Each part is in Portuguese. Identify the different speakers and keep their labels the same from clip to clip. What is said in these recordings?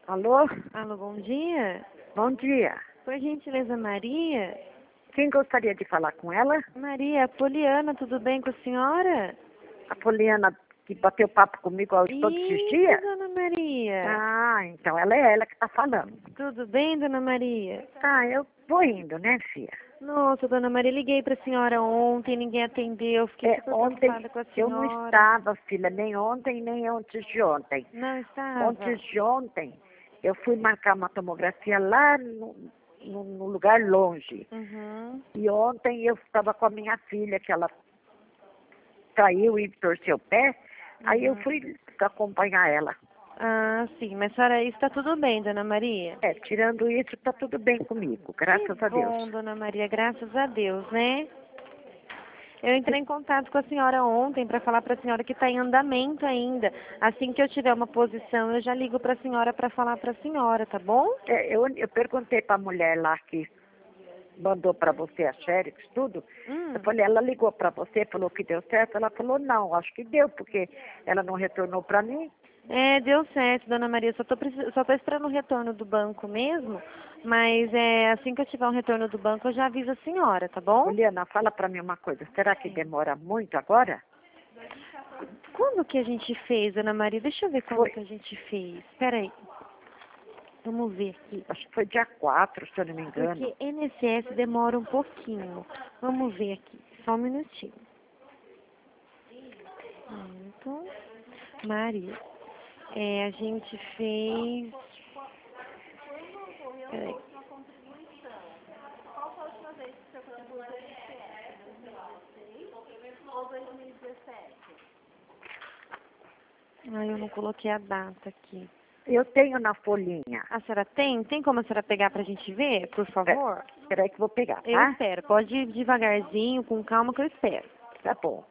Speaker 1: Alô?
Speaker 2: Alô, bom dia.
Speaker 1: Bom dia.
Speaker 2: Por gentileza, Maria?
Speaker 1: Quem gostaria de falar com ela?
Speaker 2: Maria, Poliana, tudo bem com a senhora?
Speaker 1: A Poliana que bateu papo comigo todos esses dias?
Speaker 2: Dona Maria.
Speaker 1: Ah, então ela é ela que está falando.
Speaker 2: Tudo bem, Dona Maria?
Speaker 1: Ah, eu vou indo, né, filha?
Speaker 2: Nossa, Dona Maria, liguei para a senhora ontem, ninguém atendeu, fiquei super
Speaker 1: Ontem
Speaker 2: preocupada com a
Speaker 1: eu
Speaker 2: senhora.
Speaker 1: não estava, filha, nem ontem, nem antes de ontem.
Speaker 2: Não estava?
Speaker 1: Antes de ontem, eu fui marcar uma tomografia lá no lugar longe.
Speaker 2: Uhum.
Speaker 1: E ontem eu estava com a minha filha, que ela caiu e torceu o pé. Aí eu fui acompanhar ela.
Speaker 2: Ah, sim, mas a senhora, está tudo bem, Dona Maria?
Speaker 1: Tirando isso, está tudo bem comigo, graças a Deus.
Speaker 2: Bom, Dona Maria, graças a Deus, né? Eu entrei em contato com a senhora ontem para falar para a senhora que está em andamento ainda. Assim que eu tiver uma posição, eu já ligo para a senhora para falar para a senhora, tá bom?
Speaker 1: Eu perguntei para a mulher lá que mandou para você a xerox, tudo. Eu falei, ela ligou para você, falou que deu certo? Ela falou, não, acho que deu, porque ela não retornou para mim.
Speaker 2: Deu certo, Dona Maria. Só tô esperando o retorno do banco mesmo. Mas assim que eu tiver um retorno do banco, eu já aviso a senhora, tá bom?
Speaker 1: Juliana, fala para mim uma coisa, será que demora muito agora?
Speaker 2: Quando que a gente fez, Dona Maria? Deixa eu ver quando que a gente fez. Espera aí. Vamos ver aqui.
Speaker 1: Acho que foi dia 4, se eu não me engano.
Speaker 2: Porque INSS demora um pouquinho. Vamos ver aqui. Só um minutinho. Então, Maria. A gente fez... Peraí. Eu não coloquei a data aqui.
Speaker 1: Eu tenho na folhinha.
Speaker 2: A senhora tem? Tem como a senhora pegar pra gente ver, por favor?
Speaker 1: Espera aí que eu vou pegar, tá?
Speaker 2: Eu espero. Pode ir devagarzinho, com calma, que eu espero.
Speaker 1: Tá bom.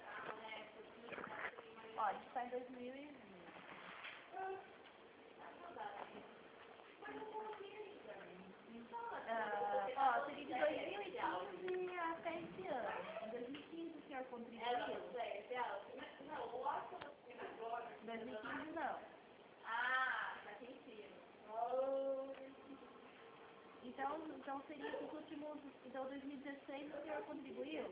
Speaker 3: Então seria que os últimos. Então 2016 o senhor contribuiu?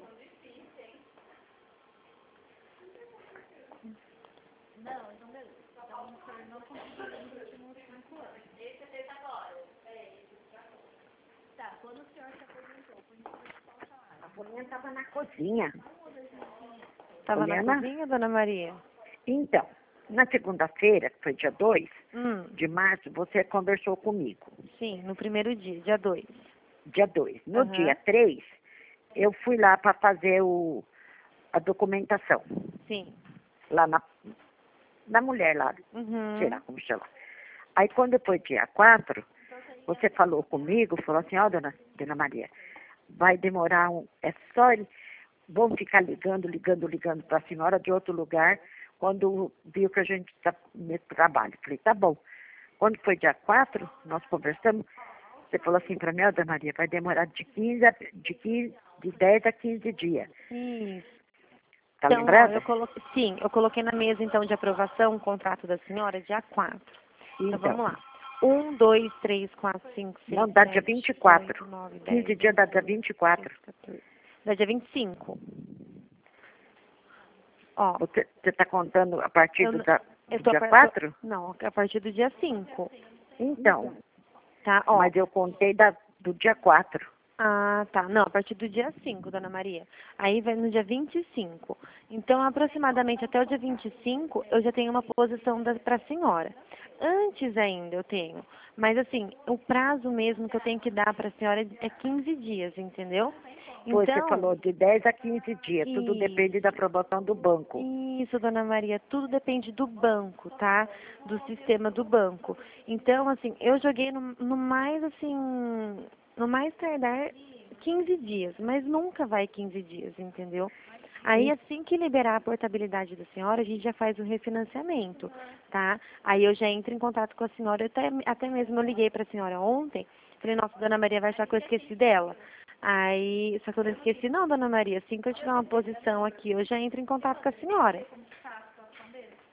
Speaker 3: Não, então beleza. Então o senhor não contribuiu nos últimos 5 anos. Esse é agora. Tá, quando o senhor se aposentou, foi em qual salário?
Speaker 1: A folhinha estava na cozinha.
Speaker 2: Tava na
Speaker 1: Poliana?
Speaker 2: cozinha, Dona Maria?
Speaker 1: Então, na segunda-feira, que foi dia 2 de
Speaker 2: Hum,
Speaker 1: março, você conversou comigo.
Speaker 2: sim, no primeiro dia 2.
Speaker 1: Dia 2. No
Speaker 2: Aham.
Speaker 1: dia 3, eu fui lá para fazer a documentação.
Speaker 2: Sim.
Speaker 1: Lá na mulher lá, sei lá
Speaker 2: Uhum.
Speaker 1: como chama. Aí quando foi dia 4, você falou comigo, falou assim, ó, dona Maria, vai demorar é só vão ficar ligando para a senhora de outro lugar quando viu que a gente está nesse trabalho. Falei, tá bom. Quando foi dia 4, nós conversamos, você falou assim para mim, ó, dona Maria, vai demorar de 10 a 15 dias.
Speaker 2: Isso.
Speaker 1: Tá
Speaker 2: Então, ó,
Speaker 1: lembrada?
Speaker 2: eu coloquei na mesa, então, de aprovação o contrato da senhora dia 4. Então, vamos lá. 1, 2, 3, 4, 5, 6,
Speaker 1: Não, dá
Speaker 2: 7,
Speaker 1: dia 24.
Speaker 2: 8, 9, 10,
Speaker 1: 15 dias dá dia
Speaker 2: 11,
Speaker 1: 24.
Speaker 2: 14. Dá dia 25. Ó,
Speaker 1: Você está contando a partir
Speaker 2: eu,
Speaker 1: do
Speaker 2: n- eu tô
Speaker 1: dia 4?
Speaker 2: Não, a partir do dia 5.
Speaker 1: Então,
Speaker 2: Tá? Ó.
Speaker 1: mas eu contei do dia 4.
Speaker 2: Ah, tá. Não, a partir do dia 5, Dona Maria. Aí vai no dia 25. Então, aproximadamente até o dia 25, eu já tenho uma posição para a senhora. Antes ainda eu tenho. Mas, assim, o prazo mesmo que eu tenho que dar para a senhora é 15 dias, entendeu?
Speaker 1: Pois você
Speaker 2: Então,
Speaker 1: falou de 10 a 15 dias. Tudo depende da aprovação do banco.
Speaker 2: isso, Dona Maria, tudo depende do banco, tá? Do sistema do banco. Então, assim, eu joguei no mais, assim, no mais tardar 15 dias, mas nunca vai 15 dias, entendeu? Aí, assim que liberar a portabilidade da senhora, a gente já faz o refinanciamento, tá? Aí eu já entro em contato com a senhora, até mesmo eu liguei para a senhora ontem, falei, nossa, Dona Maria vai achar que eu esqueci dela. Aí, só que eu não esqueci, não, Dona Maria, assim que eu tiver uma posição aqui, eu já entro em contato com a senhora.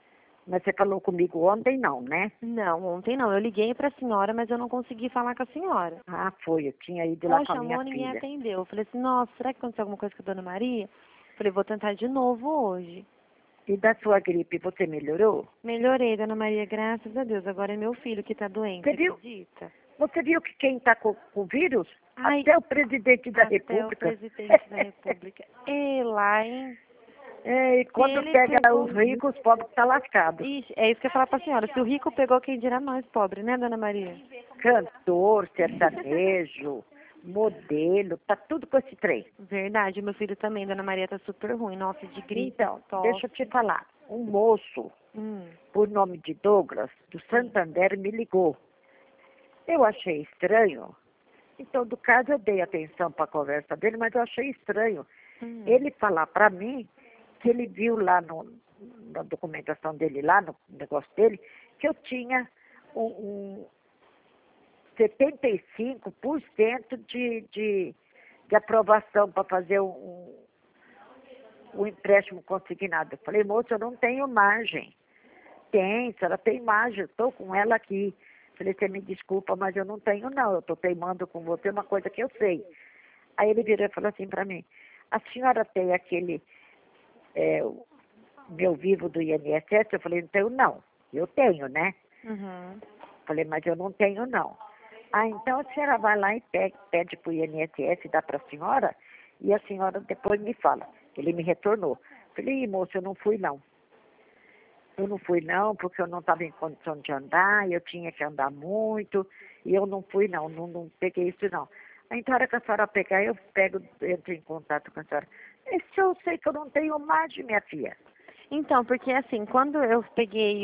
Speaker 1: Mas você falou comigo ontem, não, né?
Speaker 2: Não, ontem não. Eu liguei para a senhora, mas eu não consegui falar com a senhora.
Speaker 1: Ah, foi. Eu tinha ido lá
Speaker 2: Ela
Speaker 1: com a minha
Speaker 2: chamou, ninguém
Speaker 1: filha.
Speaker 2: atendeu. Eu falei assim, nossa, será que aconteceu alguma coisa com a dona Maria? Eu falei, vou tentar de novo hoje.
Speaker 1: E da sua gripe, você melhorou?
Speaker 2: Melhorei, dona Maria, graças a Deus. Agora é meu filho que está doente,
Speaker 1: Você viu?
Speaker 2: acredita?
Speaker 1: Você viu que quem está com o vírus?
Speaker 2: Ai,
Speaker 1: Até o presidente da
Speaker 2: até o
Speaker 1: República.
Speaker 2: presidente da República. E lá, hein?
Speaker 1: É, e
Speaker 2: Se
Speaker 1: quando
Speaker 2: ele
Speaker 1: pega
Speaker 2: pegou...
Speaker 1: os ricos, os pobres estão lascados.
Speaker 2: Ixi, é isso que eu ia falar para a senhora. Se o rico pegou, quem dirá nós, pobre, né, dona Maria?
Speaker 1: Cantor, sertanejo, modelo, tá tudo com esse trem.
Speaker 2: Verdade, meu filho também, dona Maria, tá super ruim. Nossa, de gripe,
Speaker 1: Então,
Speaker 2: tosse.
Speaker 1: deixa eu te falar. Um moço, por nome de Douglas, do Santander, me ligou. Eu achei estranho. Então, do caso, eu dei atenção para a conversa dele, mas eu achei estranho ele falar para mim que ele viu lá na documentação dele, lá no negócio dele, que eu tinha um 75% de aprovação para fazer um empréstimo consignado. Eu falei, moço, eu não tenho margem. Tem, a senhora tem margem, eu estou com ela aqui. Falei, você me desculpa, mas eu não tenho não, eu estou teimando com você uma coisa que eu sei. Aí ele virou e falou assim para mim, a senhora tem aquele meu vivo do INSS? Eu falei, então não, eu tenho, né? Falei, mas eu não tenho não. Ah, então a senhora vai lá e pede para o INSS, dá para a senhora, e a senhora depois me fala. Ele me retornou. Falei, moço, eu não fui não. Eu não fui não, porque eu não estava em condição de andar, eu tinha que andar muito, e eu não fui não peguei isso não. Aí, então, a hora que a senhora pegar, eu entro em contato com a senhora. Esse eu sei que eu não tenho margem, minha filha.
Speaker 2: Então, porque assim, quando eu peguei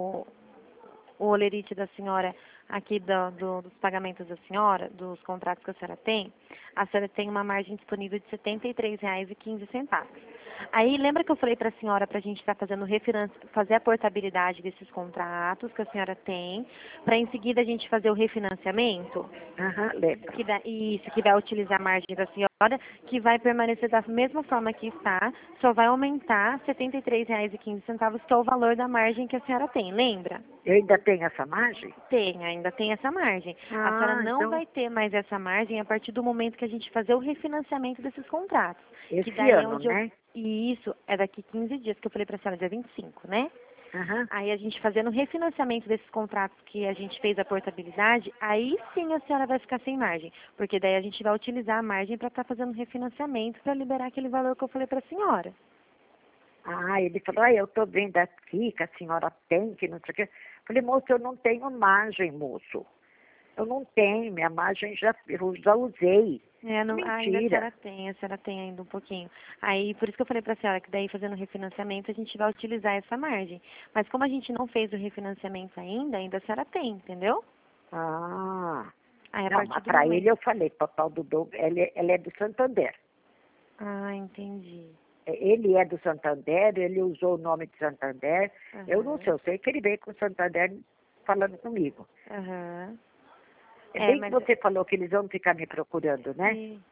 Speaker 2: o olerite da senhora aqui dos pagamentos da senhora, dos contratos que a senhora tem uma margem disponível de R$ 73,15. Aí, lembra que eu falei para a senhora para a gente estar fazendo fazer a portabilidade desses contratos que a senhora tem, para em seguida a gente fazer o refinanciamento?
Speaker 1: Aham, lembro.
Speaker 2: Isso, que vai utilizar a margem da senhora, que vai permanecer da mesma forma que está, só vai aumentar R$ 73,15, que é o valor da margem que a senhora tem, lembra?
Speaker 1: Eu ainda tenho essa margem?
Speaker 2: Tem, ainda tem essa margem. A senhora não
Speaker 1: então,
Speaker 2: vai ter mais essa margem a partir do momento que a gente fazer o refinanciamento desses contratos.
Speaker 1: esse
Speaker 2: Que daí é
Speaker 1: ano,
Speaker 2: onde
Speaker 1: né?
Speaker 2: E isso é daqui 15 dias, que eu falei para a senhora, dia 25, né?
Speaker 1: Aham.
Speaker 2: Aí a gente fazendo o refinanciamento desses contratos que a gente fez a portabilidade, aí sim a senhora vai ficar sem margem. Porque daí a gente vai utilizar a margem para estar fazendo refinanciamento para liberar aquele valor que eu falei para a senhora.
Speaker 1: Ah, ele falou, eu estou vendo aqui que a senhora tem, que não sei o quê. Falei, moço, eu não tenho margem, moço. Eu não tenho, minha margem eu já usei.
Speaker 2: Ainda
Speaker 1: Mentira.
Speaker 2: a senhora tem ainda um pouquinho. Aí, por isso que eu falei para a senhora que daí fazendo o refinanciamento a gente vai utilizar essa margem. Mas como a gente não fez o refinanciamento ainda a senhora tem, entendeu?
Speaker 1: Ah,
Speaker 2: Aí a
Speaker 1: não,
Speaker 2: partir
Speaker 1: mas
Speaker 2: do
Speaker 1: para
Speaker 2: momento...
Speaker 1: ele eu falei, papai do Douglas, ele é do Santander.
Speaker 2: Ah, entendi.
Speaker 1: Ele é do Santander, ele usou o nome de Santander. Eu não sei, eu sei que ele veio com o Santander falando comigo.
Speaker 2: Aham.
Speaker 1: É bem que
Speaker 2: Mas...
Speaker 1: você falou que eles vão ficar me procurando, né?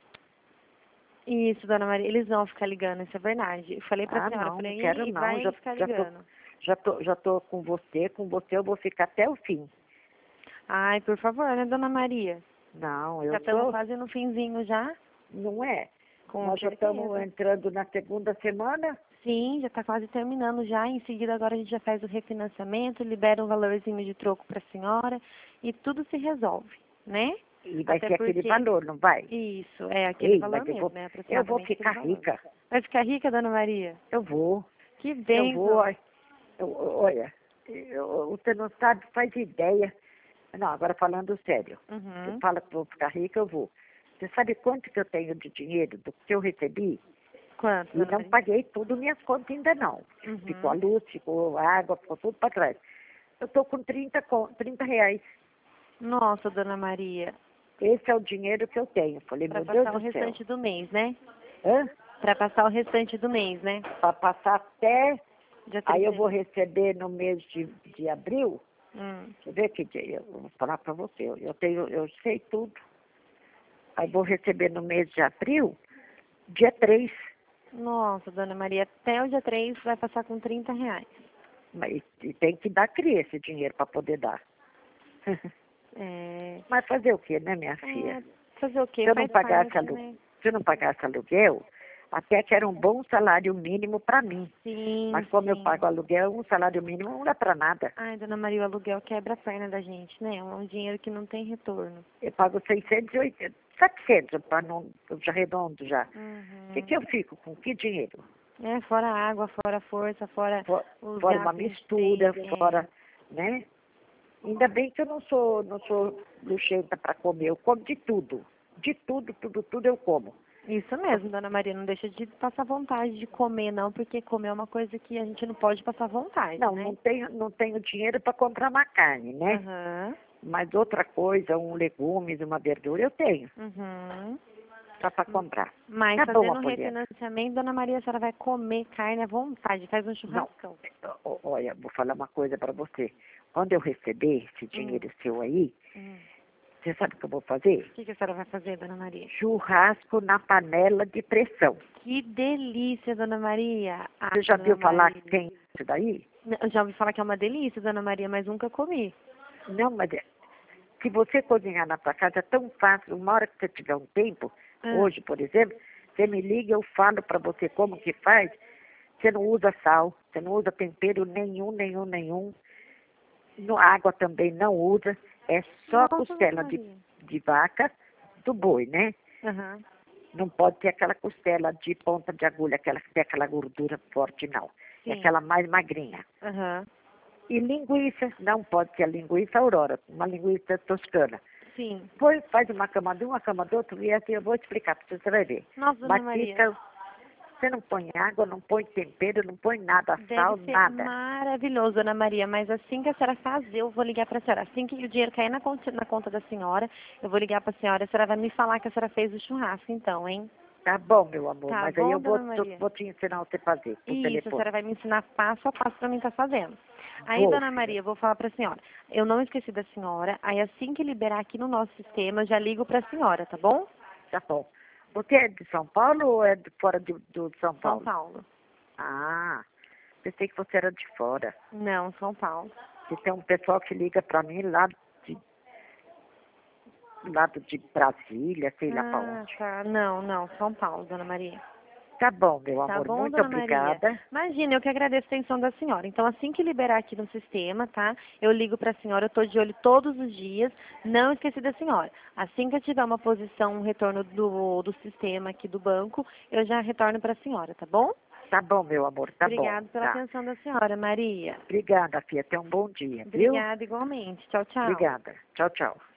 Speaker 2: Isso, dona Maria, eles vão ficar ligando, isso é verdade. Eu falei pra senhora,
Speaker 1: Não
Speaker 2: falei,
Speaker 1: quero
Speaker 2: e
Speaker 1: não,
Speaker 2: vai ficar ligando.
Speaker 1: já tô com você eu vou ficar até o fim.
Speaker 2: Ai, por favor, né, dona Maria?
Speaker 1: Não,
Speaker 2: Já
Speaker 1: eu
Speaker 2: estamos
Speaker 1: tô,
Speaker 2: quase no finzinho já?
Speaker 1: não é.
Speaker 2: Com
Speaker 1: Nós já
Speaker 2: certeza.
Speaker 1: estamos entrando na segunda semana
Speaker 2: Sim, já está quase terminando já. Em seguida, agora a gente já faz o refinanciamento, libera um valorzinho de troco para a senhora e tudo se resolve, né?
Speaker 1: e vai
Speaker 2: Até
Speaker 1: ser aquele
Speaker 2: porque...
Speaker 1: valor, não vai?
Speaker 2: Isso, é aquele
Speaker 1: Ei,
Speaker 2: valor
Speaker 1: mas
Speaker 2: mesmo, é
Speaker 1: eu vou
Speaker 2: aproximadamente
Speaker 1: ficar
Speaker 2: aquele valor.
Speaker 1: rica.
Speaker 2: Vai ficar rica, dona Maria?
Speaker 1: Eu vou.
Speaker 2: Que
Speaker 1: Eu vou,
Speaker 2: bênção!
Speaker 1: olha, você não sabe, faz ideia. Não, agora falando sério. Você
Speaker 2: Uhum.
Speaker 1: fala que vou ficar rica, eu vou. Você sabe quanto que eu tenho de dinheiro do que eu recebi?
Speaker 2: Quanto,
Speaker 1: E
Speaker 2: dona
Speaker 1: não
Speaker 2: Maria?
Speaker 1: paguei tudo minhas contas ainda não. Ficou a luz, ficou a água, ficou tudo para trás. Eu estou com 30 reais.
Speaker 2: Nossa, dona Maria.
Speaker 1: Esse é o dinheiro que eu tenho. Falei,
Speaker 2: Para
Speaker 1: meu Deus
Speaker 2: passar o
Speaker 1: do céu.
Speaker 2: restante do mês, né?
Speaker 1: Hã?
Speaker 2: Para passar o restante do mês, né?
Speaker 1: Para passar até...
Speaker 2: Dia
Speaker 1: Aí eu
Speaker 2: 31.
Speaker 1: vou receber no mês de abril.
Speaker 2: Hum.
Speaker 1: Deixa eu ver que dia. Eu vou falar para você. Eu sei tudo. Aí vou receber no mês de abril, dia 3.
Speaker 2: Nossa, dona Maria, até o dia 3 vai passar com 30 reais.
Speaker 1: Mas e tem que dar cria esse dinheiro para poder dar.
Speaker 2: É,
Speaker 1: Mas fazer o quê, né, minha filha?
Speaker 2: fazer o quê?
Speaker 1: Se eu não
Speaker 2: Faz
Speaker 1: pagasse
Speaker 2: parte,
Speaker 1: aluguel,
Speaker 2: né?
Speaker 1: se eu não pagasse aluguel, até que era um bom salário mínimo para mim.
Speaker 2: Sim,
Speaker 1: Mas como eu
Speaker 2: sim.
Speaker 1: pago aluguel, um salário mínimo não dá para nada.
Speaker 2: Ai, dona Maria, o aluguel quebra a perna da gente, né? É um dinheiro que não tem retorno.
Speaker 1: Eu pago 680, 700, para não, eu já arredondo já.
Speaker 2: Uhum.
Speaker 1: O que eu fico com? Que dinheiro?
Speaker 2: É, fora a água, fora a força, fora os
Speaker 1: Fora uma
Speaker 2: gastos que a gente
Speaker 1: mistura,
Speaker 2: tem,
Speaker 1: fora, né? Ainda bem que eu não sou luxenta para comer, eu como de tudo. De tudo, tudo eu como.
Speaker 2: Isso mesmo, dona Maria, não deixa de passar vontade de comer, não, porque comer é uma coisa que a gente não pode passar vontade,
Speaker 1: Não,
Speaker 2: né?
Speaker 1: não tenho dinheiro para comprar uma carne, né?
Speaker 2: Aham,
Speaker 1: Mas outra coisa, um legumes, uma verdura, eu tenho,
Speaker 2: uhum.
Speaker 1: só para comprar.
Speaker 2: Mas
Speaker 1: Tá bom,
Speaker 2: fazendo um
Speaker 1: Apoliana.
Speaker 2: refinanciamento, dona Maria, a senhora vai comer carne à vontade, faz um
Speaker 1: Não,
Speaker 2: churrascão.
Speaker 1: olha, vou falar uma coisa para você. Quando eu receber esse dinheiro seu aí,
Speaker 2: Hum.
Speaker 1: você sabe o que eu vou fazer?
Speaker 2: O que a senhora vai fazer, dona Maria?
Speaker 1: Churrasco na panela de pressão.
Speaker 2: Que delícia, dona Maria. Ah,
Speaker 1: Você já
Speaker 2: dona
Speaker 1: viu falar que
Speaker 2: Maria.
Speaker 1: tem isso daí?
Speaker 2: Eu já ouvi falar que é uma delícia, dona Maria, mas nunca comi.
Speaker 1: Não, mas se você cozinhar na tua casa é tão fácil. Uma hora que você tiver um tempo,
Speaker 2: Ah,
Speaker 1: hoje, por exemplo, você me liga, eu falo para você como que faz. Você não usa sal, você não usa tempero nenhum. No, água também não usa. É só
Speaker 2: nossa, dona
Speaker 1: costela
Speaker 2: Maria.
Speaker 1: de vaca, do boi, né?
Speaker 2: Aham.
Speaker 1: Não pode ter aquela costela de ponta de agulha, aquela que tem aquela gordura forte, não. É
Speaker 2: Sim.
Speaker 1: aquela mais magrinha.
Speaker 2: Aham.
Speaker 1: E linguiça, não pode ser a linguiça Aurora, uma linguiça toscana.
Speaker 2: Sim.
Speaker 1: Faz uma cama de um, uma cama do outro, e assim eu vou explicar para você, você vai ver.
Speaker 2: Nossa, dona Maria.
Speaker 1: Batista, você não põe água, não põe tempero, não põe nada,
Speaker 2: Deve
Speaker 1: sal,
Speaker 2: ser
Speaker 1: nada.
Speaker 2: maravilhoso, dona Maria, mas assim que a senhora fazer, eu vou ligar para a senhora. Assim que o dinheiro cair na conta da senhora, eu vou ligar para a senhora vai me falar que a senhora fez o churrasco, então, hein?
Speaker 1: Tá bom, meu amor,
Speaker 2: Tá
Speaker 1: mas aí
Speaker 2: bom,
Speaker 1: eu
Speaker 2: dona Maria?
Speaker 1: vou te ensinar você fazer por
Speaker 2: Isso, a
Speaker 1: telefone.
Speaker 2: senhora vai me ensinar passo a passo para mim estar fazendo. Aí,
Speaker 1: Vou,
Speaker 2: dona
Speaker 1: filha.
Speaker 2: Maria, eu vou falar para a senhora. Eu não esqueci da senhora, aí assim que liberar aqui no nosso sistema, eu já ligo para a senhora, tá bom?
Speaker 1: Tá bom. Você é de São Paulo ou é de fora do São
Speaker 2: São
Speaker 1: Paulo?
Speaker 2: Paulo.
Speaker 1: Ah, pensei que você era de fora.
Speaker 2: Não, São Paulo.
Speaker 1: E tem um pessoal que liga para mim lado de Brasília, sei lá para
Speaker 2: Ah,
Speaker 1: onde.
Speaker 2: tá. Não, não, São Paulo, dona Maria.
Speaker 1: Tá bom, meu
Speaker 2: Tá
Speaker 1: amor,
Speaker 2: bom,
Speaker 1: muito
Speaker 2: dona Maria?
Speaker 1: obrigada.
Speaker 2: Imagina, eu que agradeço a atenção da senhora. Então, assim que liberar aqui no sistema, tá? Eu ligo para a senhora, eu estou de olho todos os dias. Não esqueci da senhora. Assim que eu tiver uma posição, um retorno do sistema aqui do banco, eu já retorno para a senhora, tá bom?
Speaker 1: Tá bom, meu amor, tá bom.
Speaker 2: Obrigada pela
Speaker 1: Tá.
Speaker 2: atenção da senhora, Maria.
Speaker 1: Obrigada, filha. Tenha um bom dia, viu?
Speaker 2: Obrigada igualmente. Tchau, tchau.
Speaker 1: Obrigada. Tchau, tchau.